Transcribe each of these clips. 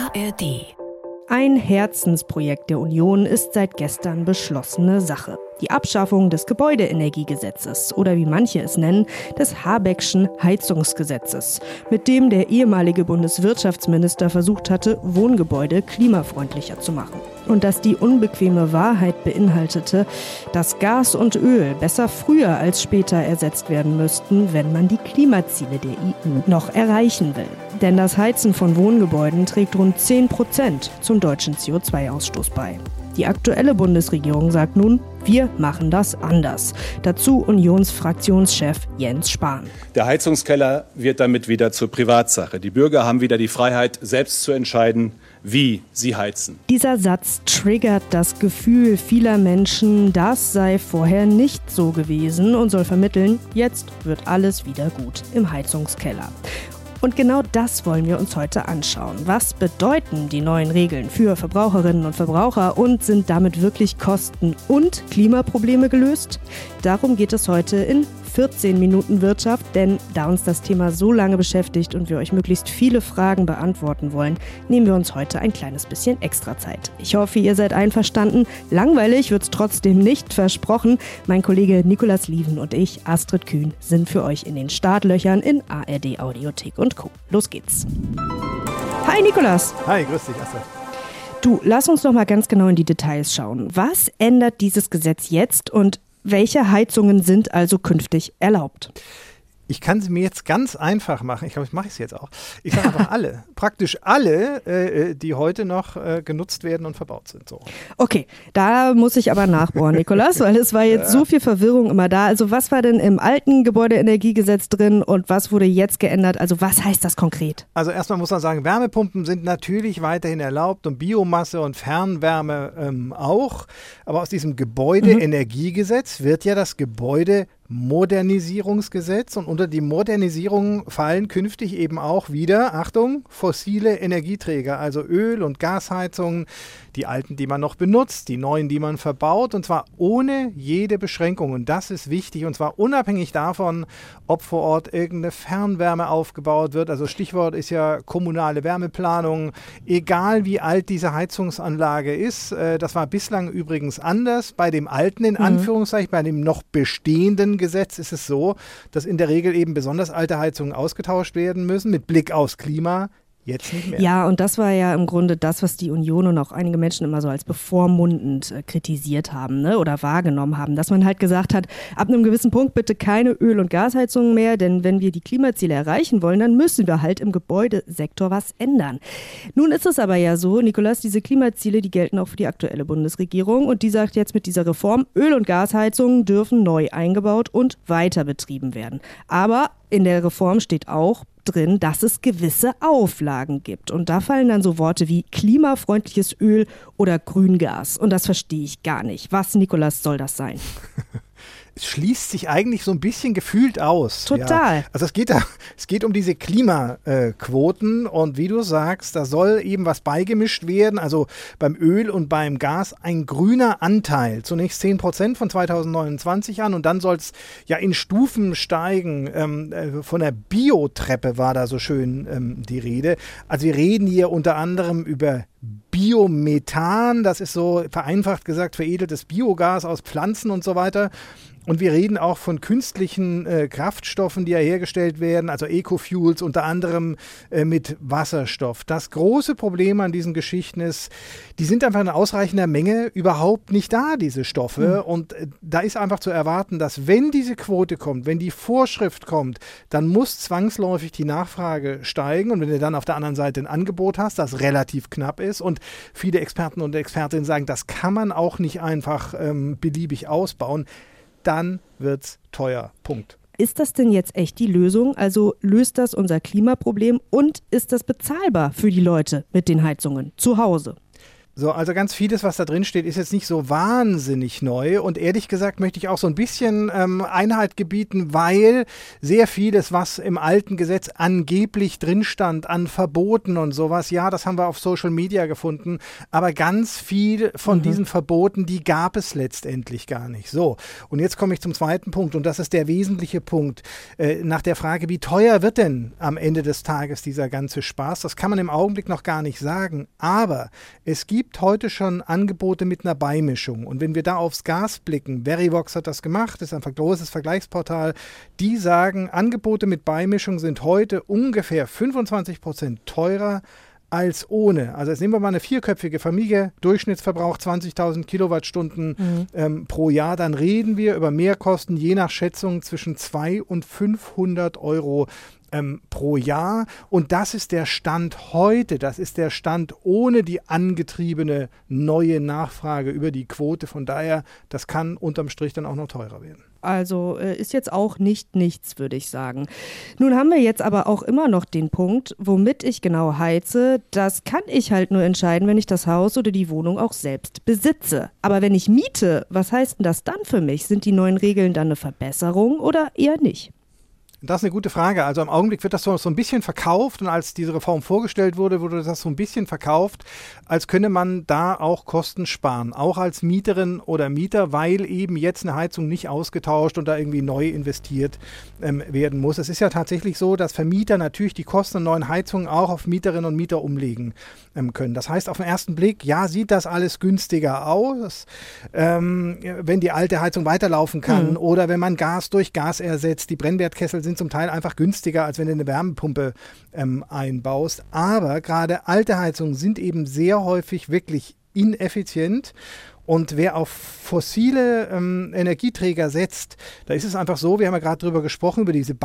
ARD. Ein Herzensprojekt der Union ist seit gestern beschlossene Sache. Die Abschaffung des Gebäudeenergiegesetzes oder wie manche es nennen, des Habeckschen Heizungsgesetzes, mit dem der ehemalige Bundeswirtschaftsminister versucht hatte, Wohngebäude klimafreundlicher zu machen. Und dass die unbequeme Wahrheit beinhaltete, dass Gas und Öl besser früher als später ersetzt werden müssten, wenn man die Klimaziele der EU noch erreichen will. Denn das Heizen von Wohngebäuden trägt rund 10% zum deutschen CO2-Ausstoß bei. Die aktuelle Bundesregierung sagt nun, wir machen das anders. Dazu Unionsfraktionschef Jens Spahn. Der Heizungskeller wird damit wieder zur Privatsache. Die Bürger haben wieder die Freiheit, selbst zu entscheiden, wie sie heizen. Dieser Satz triggert das Gefühl vieler Menschen, das sei vorher nicht so gewesen und soll vermitteln, jetzt wird alles wieder gut im Heizungskeller. Und genau das wollen wir uns heute anschauen. Was bedeuten die neuen Regeln für Verbraucherinnen und Verbraucher und sind damit wirklich Kosten- und Klimaprobleme gelöst? Darum geht es heute in 14 Minuten Wirtschaft, denn da uns das Thema so lange beschäftigt und wir euch möglichst viele Fragen beantworten wollen, nehmen wir uns heute ein kleines bisschen extra Zeit. Ich hoffe, ihr seid einverstanden. Langweilig wird's trotzdem nicht, versprochen. Mein Kollege Nicolas Lieven und ich, Astrid Kühn, sind für euch in den Startlöchern in ARD Audiothek und Co. Los geht's. Hi Nicolas. Hi, grüß dich Astrid. Du, lass uns noch mal ganz genau in die Details schauen. Was ändert dieses Gesetz jetzt und welche Heizungen sind also künftig erlaubt? Ich kann sie mir jetzt ganz einfach machen. Ich glaube, ich mache es jetzt auch. Ich sage einfach alle. Praktisch alle, die heute noch genutzt werden und verbaut sind. So. Okay, da muss ich aber nachbohren, Nicolas, weil es war jetzt so viel Verwirrung immer da. Also was war denn im alten Gebäudeenergiegesetz drin und was wurde jetzt geändert? Also was heißt das konkret? Also erstmal muss man sagen, Wärmepumpen sind natürlich weiterhin erlaubt und Biomasse und Fernwärme auch. Aber aus diesem Gebäudeenergiegesetz wird ja das Gebäudemodernisierungsgesetz und unter die Modernisierung fallen künftig eben auch wieder, Achtung, fossile Energieträger, also Öl- und Gasheizungen, die alten, die man noch benutzt, die neuen, die man verbaut und zwar ohne jede Beschränkung und das ist wichtig und zwar unabhängig davon, ob vor Ort irgendeine Fernwärme aufgebaut wird, also Stichwort ist ja kommunale Wärmeplanung, egal wie alt diese Heizungsanlage ist, das war bislang übrigens anders, bei dem alten in Anführungszeichen, bei dem noch bestehenden Gesetz ist es so, dass in der Regel eben besonders alte Heizungen ausgetauscht werden müssen mit Blick aufs Klima. Jetzt nicht mehr. Ja, und das war ja im Grunde das, was die Union und auch einige Menschen immer so als bevormundend kritisiert haben, ne, oder wahrgenommen haben, dass man halt gesagt hat, ab einem gewissen Punkt bitte keine Öl- und Gasheizungen mehr, denn wenn wir die Klimaziele erreichen wollen, dann müssen wir halt im Gebäudesektor was ändern. Nun ist es aber ja so, Nicolas, diese Klimaziele, die gelten auch für die aktuelle Bundesregierung und die sagt jetzt mit dieser Reform, Öl- und Gasheizungen dürfen neu eingebaut und weiter betrieben werden. Aber in der Reform steht auch drin, dass es gewisse Auflagen gibt. Und da fallen dann so Worte wie klimafreundliches Öl oder Grüngas. Und das verstehe ich gar nicht. Was, Nicolas, soll das sein? Es schließt sich eigentlich so ein bisschen gefühlt aus. Total. Ja. Also es geht um diese Klimaquoten und wie du sagst, da soll eben was beigemischt werden. Also beim Öl und beim Gas ein grüner Anteil. Zunächst 10% von 2029 an und dann soll es ja in Stufen steigen. Von der Biotreppe war da so schön die Rede. Also wir reden hier unter anderem über Biomethan, das ist so vereinfacht gesagt veredeltes Biogas aus Pflanzen und so weiter. Und wir reden auch von künstlichen Kraftstoffen, die ja hergestellt werden, also Ecofuels, unter anderem mit Wasserstoff. Das große Problem an diesen Geschichten ist, die sind einfach in ausreichender Menge überhaupt nicht da, diese Stoffe. Und da ist einfach zu erwarten, dass wenn diese Quote kommt, wenn die Vorschrift kommt, dann muss zwangsläufig die Nachfrage steigen. Und wenn du dann auf der anderen Seite ein Angebot hast, das relativ knapp ist und viele Experten und Expertinnen sagen, das kann man auch nicht einfach beliebig ausbauen, dann wird's teuer. Punkt. Ist das denn jetzt echt die Lösung? Also löst das unser Klimaproblem und ist das bezahlbar für die Leute mit den Heizungen zu Hause? So, also ganz vieles, was da drin steht, ist jetzt nicht so wahnsinnig neu und ehrlich gesagt möchte ich auch so ein bisschen Einhalt gebieten, weil sehr vieles, was im alten Gesetz angeblich drin stand, an Verboten und sowas, ja, das haben wir auf Social Media gefunden, aber ganz viel von diesen Verboten, die gab es letztendlich gar nicht. So, und jetzt komme ich zum zweiten Punkt und das ist der wesentliche Punkt, nach der Frage, wie teuer wird denn am Ende des Tages dieser ganze Spaß? Das kann man im Augenblick noch gar nicht sagen, aber es gibt heute schon Angebote mit einer Beimischung. Und wenn wir da aufs Gas blicken, Verivox hat das gemacht, ist ein großes Vergleichsportal, die sagen, Angebote mit Beimischung sind heute ungefähr 25% teurer als ohne. Also jetzt nehmen wir mal eine 4-köpfige Familie, Durchschnittsverbrauch 20.000 Kilowattstunden pro Jahr, dann reden wir über Mehrkosten je nach Schätzung zwischen 200 und 500 Euro pro Jahr. Und das ist der Stand heute. Das ist der Stand ohne die angetriebene neue Nachfrage über die Quote. Von daher, das kann unterm Strich dann auch noch teurer werden. Also ist jetzt auch nicht nichts, würde ich sagen. Nun haben wir jetzt aber auch immer noch den Punkt, womit ich genau heize. Das kann ich halt nur entscheiden, wenn ich das Haus oder die Wohnung auch selbst besitze. Aber wenn ich miete, was heißt denn das dann für mich? Sind die neuen Regeln dann eine Verbesserung oder eher nicht? Das ist eine gute Frage. Also im Augenblick wird das so ein bisschen verkauft und als diese Reform vorgestellt wurde, wurde das so ein bisschen verkauft, als könne man da auch Kosten sparen, auch als Mieterin oder Mieter, weil eben jetzt eine Heizung nicht ausgetauscht und da irgendwie neu investiert werden muss. Es ist ja tatsächlich so, dass Vermieter natürlich die Kosten der neuen Heizungen auch auf Mieterinnen und Mieter umlegen können. Das heißt, auf den ersten Blick, ja, sieht das alles günstiger aus, wenn die alte Heizung weiterlaufen kann oder wenn man Gas durch Gas ersetzt. Die Brennwertkessel sind zum Teil einfach günstiger, als wenn du eine Wärmepumpe einbaust. Aber gerade alte Heizungen sind eben sehr häufig wirklich ineffizient. Und wer auf fossile Energieträger setzt, da ist es einfach so, wir haben ja gerade drüber gesprochen, über diese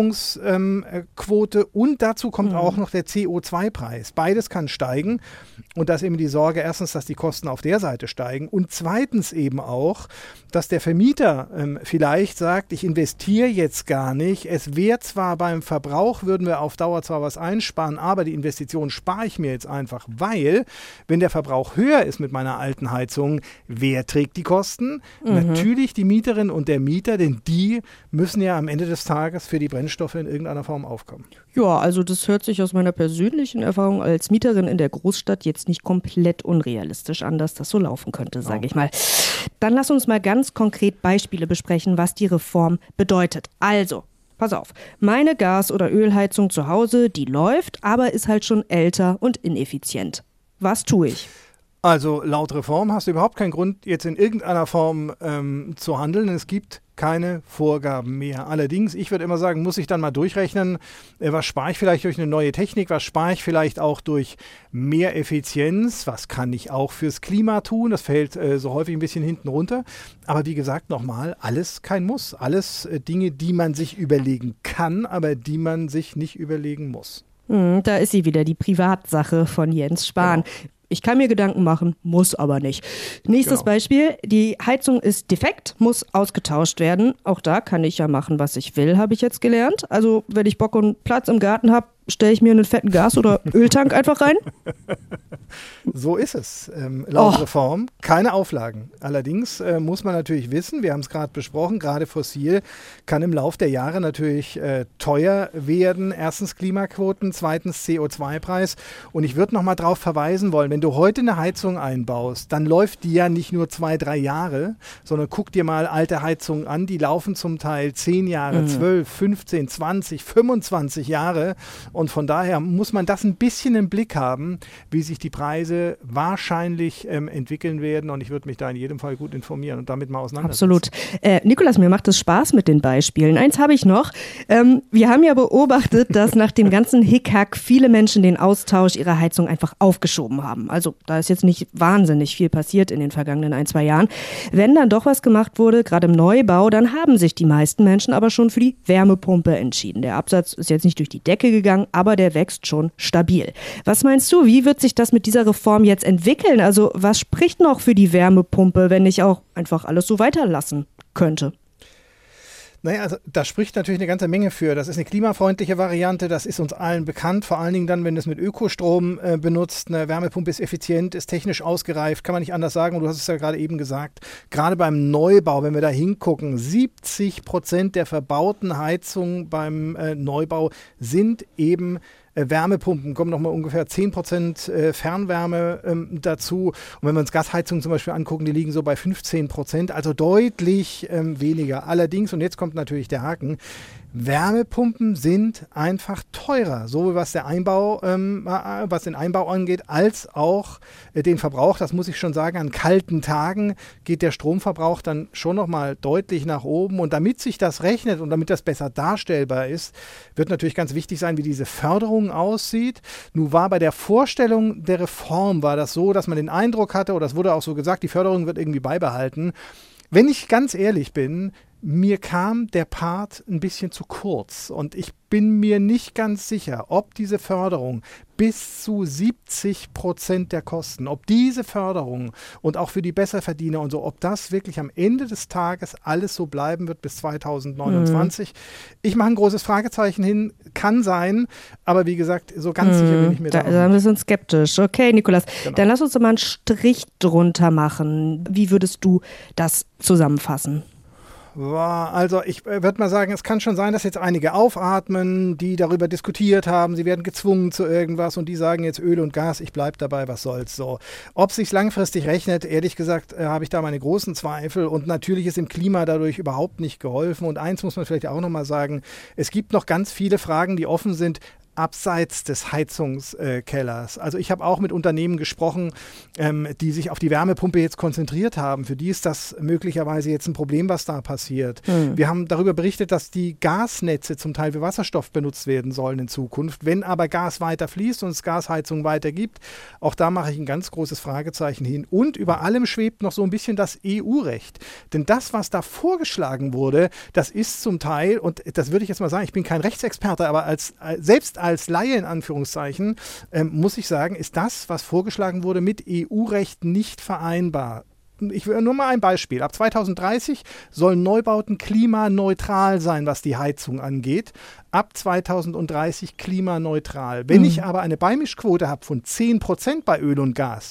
Beimischungsquote und dazu kommt auch noch der CO2-Preis. Beides kann steigen und da ist eben die Sorge, erstens, dass die Kosten auf der Seite steigen und zweitens eben auch, dass der Vermieter vielleicht sagt, ich investiere jetzt gar nicht. Es wäre zwar beim Verbrauch, würden wir auf Dauer zwar was einsparen, aber die Investition spare ich mir jetzt einfach, weil wenn der Verbrauch höher ist mit meiner alten Heizung, wer trägt die Kosten? Natürlich die Mieterin und der Mieter, denn die müssen ja am Ende des Tages für die Brennstoffe in irgendeiner Form aufkommen. Ja, also das hört sich aus meiner persönlichen Erfahrung als Mieterin in der Großstadt jetzt nicht komplett unrealistisch an, dass das so laufen könnte, sage ich mal. Dann lass uns mal ganz konkret Beispiele besprechen, was die Reform bedeutet. Also, pass auf, meine Gas- oder Ölheizung zu Hause, die läuft, aber ist halt schon älter und ineffizient. Was tue ich? Also laut Reform hast du überhaupt keinen Grund, jetzt in irgendeiner Form zu handeln. Es gibt keine Vorgaben mehr. Allerdings, ich würde immer sagen, muss ich dann mal durchrechnen, was spare ich vielleicht durch eine neue Technik, was spare ich vielleicht auch durch mehr Effizienz, was kann ich auch fürs Klima tun, das fällt so häufig ein bisschen hinten runter. Aber wie gesagt, nochmal, alles kein Muss. Alles Dinge, die man sich überlegen kann, aber die man sich nicht überlegen muss. Da ist sie wieder, die Privatsache von Jens Spahn. Genau. Ich kann mir Gedanken machen, muss aber nicht. Nächstes Beispiel, die Heizung ist defekt, muss ausgetauscht werden. Auch da kann ich ja machen, was ich will, habe ich jetzt gelernt. Also wenn ich Bock und Platz im Garten habe, stelle ich mir einen fetten Gas- oder Öltank einfach rein. So ist es. Laut Reform keine Auflagen. Allerdings muss man natürlich wissen, wir haben es gerade besprochen, gerade fossil kann im Lauf der Jahre natürlich teuer werden. Erstens Klimaquoten, zweitens CO2-Preis. Und ich würde noch mal darauf verweisen wollen, wenn du heute eine Heizung einbaust, dann läuft die ja nicht nur 2-3 Jahre, sondern guck dir mal alte Heizungen an, die laufen zum Teil 10 Jahre, 12, 15, 20, 25 Jahre. Und von daher muss man das ein bisschen im Blick haben, wie sich die Preise wahrscheinlich entwickeln werden. Und ich würde mich da in jedem Fall gut informieren und damit mal auseinandersetzen. Absolut. Nikolas, mir macht es Spaß mit den Beispielen. Eins habe ich noch. Wir haben ja beobachtet, dass nach dem ganzen Hickhack viele Menschen den Austausch ihrer Heizung einfach aufgeschoben haben. Also da ist jetzt nicht wahnsinnig viel passiert in den vergangenen 1-2 Jahren. Wenn dann doch was gemacht wurde, gerade im Neubau, dann haben sich die meisten Menschen aber schon für die Wärmepumpe entschieden. Der Absatz ist jetzt nicht durch die Decke gegangen, aber der wächst schon stabil. Was meinst du, wie wird sich das mit dieser Reform jetzt entwickeln? Also was spricht noch für die Wärmepumpe, wenn ich auch einfach alles so weiterlassen könnte? Naja, also da spricht natürlich eine ganze Menge für. Das ist eine klimafreundliche Variante, das ist uns allen bekannt, vor allen Dingen dann, wenn es mit Ökostrom benutzt. Eine Wärmepumpe ist effizient, ist technisch ausgereift, kann man nicht anders sagen. Und du hast es ja gerade eben gesagt, gerade beim Neubau, wenn wir da hingucken, 70% der verbauten Heizungen beim Neubau sind eben Wärmepumpen, kommen nochmal ungefähr 10% Fernwärme dazu. Und wenn wir uns Gasheizungen zum Beispiel angucken, die liegen so bei 15%, also deutlich weniger. Allerdings, und jetzt kommt natürlich der Haken, Wärmepumpen sind einfach teurer, sowohl was den Einbau angeht, als auch den Verbrauch. Das muss ich schon sagen, an kalten Tagen geht der Stromverbrauch dann schon nochmal deutlich nach oben. Und damit sich das rechnet und damit das besser darstellbar ist, wird natürlich ganz wichtig sein, wie diese Förderung aussieht. Nun war bei der Vorstellung der Reform war das so, dass man den Eindruck hatte, oder das wurde auch so gesagt, die Förderung wird irgendwie beibehalten. Wenn ich ganz ehrlich bin, mir kam der Part ein bisschen zu kurz und ich bin mir nicht ganz sicher, ob diese Förderung bis zu 70% der Kosten, ob diese Förderung und auch für die Besserverdiener und so, ob das wirklich am Ende des Tages alles so bleiben wird bis 2029. Ich mache ein großes Fragezeichen hin, kann sein, aber wie gesagt, so ganz sicher bin ich mir da. Da ein bisschen skeptisch. Okay, Nikolaus, Genau. Dann lass uns doch mal einen Strich drunter machen. Wie würdest du das zusammenfassen? Also ich würde mal sagen, es kann schon sein, dass jetzt einige aufatmen, die darüber diskutiert haben, sie werden gezwungen zu irgendwas und die sagen jetzt Öl und Gas, ich bleibe dabei, was soll's so. Ob es sich langfristig rechnet, ehrlich gesagt, habe ich da meine großen Zweifel und natürlich ist dem Klima dadurch überhaupt nicht geholfen und eins muss man vielleicht auch nochmal sagen, es gibt noch ganz viele Fragen, die offen sind, abseits des Heizungskellers. Also ich habe auch mit Unternehmen gesprochen, die sich auf die Wärmepumpe jetzt konzentriert haben. Für die ist das möglicherweise jetzt ein Problem, was da passiert. Wir haben darüber berichtet, dass die Gasnetze zum Teil für Wasserstoff benutzt werden sollen in Zukunft. Wenn aber Gas weiter fließt und es Gasheizung weiter gibt, auch da mache ich ein ganz großes Fragezeichen hin. Und über allem schwebt noch so ein bisschen das EU-Recht. Denn das, was da vorgeschlagen wurde, das ist zum Teil, und das würde ich jetzt mal sagen, ich bin kein Rechtsexperte, aber selbst als Laie in Anführungszeichen, muss ich sagen, ist das, was vorgeschlagen wurde, mit EU-Recht nicht vereinbar. Ich will nur mal ein Beispiel. Ab 2030 sollen Neubauten klimaneutral sein, was die Heizung angeht. Ab 2030 klimaneutral. Wenn ich aber eine Beimischquote habe von 10% bei Öl und Gas,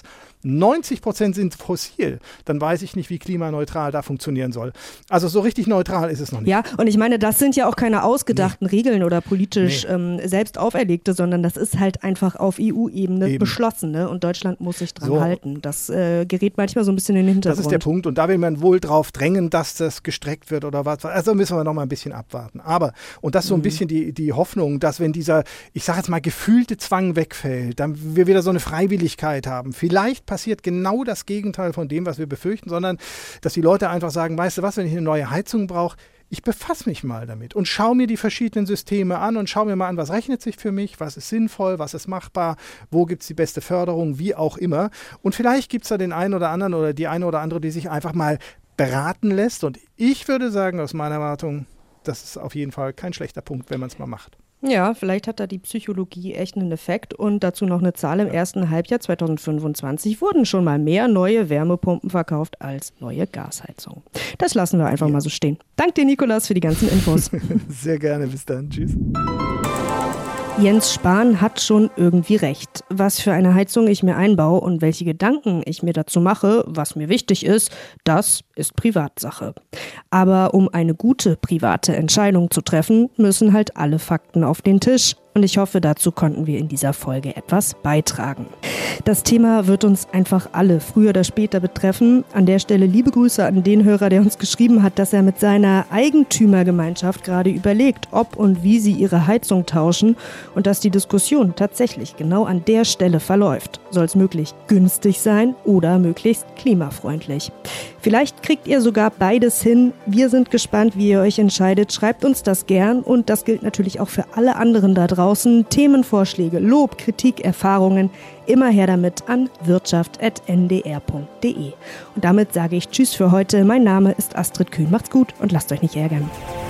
90% sind fossil, dann weiß ich nicht, wie klimaneutral da funktionieren soll. Also so richtig neutral ist es noch nicht. Ja, und ich meine, das sind ja auch keine ausgedachten Regeln oder politisch selbst auferlegte, sondern das ist halt einfach auf EU-Ebene beschlossen. Ne? Und Deutschland muss sich dran halten. Das gerät manchmal so ein bisschen in den Hintergrund. Das ist der Punkt. Und da will man wohl drauf drängen, dass das gestreckt wird oder was. Also müssen wir noch mal ein bisschen abwarten. Aber, und das ist so ein bisschen die Hoffnung, dass wenn dieser, ich sage jetzt mal, gefühlte Zwang wegfällt, dann wir wieder so eine Freiwilligkeit haben. Vielleicht passiert genau das Gegenteil von dem, was wir befürchten, sondern dass die Leute einfach sagen, weißt du was, wenn ich eine neue Heizung brauche, ich befasse mich mal damit und schaue mir die verschiedenen Systeme an und schaue mir mal an, was rechnet sich für mich, was ist sinnvoll, was ist machbar, wo gibt es die beste Förderung, wie auch immer. Und vielleicht gibt es da den einen oder anderen oder die eine oder andere, die sich einfach mal beraten lässt. Und ich würde sagen, aus meiner Erwartung, das ist auf jeden Fall kein schlechter Punkt, wenn man es mal macht. Ja, vielleicht hat da die Psychologie echt einen Effekt und dazu noch eine Zahl: im ersten Halbjahr 2025 wurden schon mal mehr neue Wärmepumpen verkauft als neue Gasheizungen. Das lassen wir einfach mal so stehen. Dank dir, Nikolaus, für die ganzen Infos. Sehr gerne, bis dann. Tschüss. Jens Spahn hat schon irgendwie recht. Was für eine Heizung ich mir einbaue und welche Gedanken ich mir dazu mache, was mir wichtig ist, das ist Privatsache. Aber um eine gute private Entscheidung zu treffen, müssen halt alle Fakten auf den Tisch. Und ich hoffe, dazu konnten wir in dieser Folge etwas beitragen. Das Thema wird uns einfach alle früher oder später betreffen. An der Stelle liebe Grüße an den Hörer, der uns geschrieben hat, dass er mit seiner Eigentümergemeinschaft gerade überlegt, ob und wie sie ihre Heizung tauschen und dass die Diskussion tatsächlich genau an der Stelle verläuft. Soll es möglichst günstig sein oder möglichst klimafreundlich? Vielleicht kriegt ihr sogar beides hin. Wir sind gespannt, wie ihr euch entscheidet. Schreibt uns das gern und das gilt natürlich auch für alle anderen da draußen. Themenvorschläge, Lob, Kritik, Erfahrungen, immer her damit an wirtschaft@ndr.de. Und damit sage ich Tschüss für heute. Mein Name ist Astrid Kühn. Macht's gut und lasst euch nicht ärgern.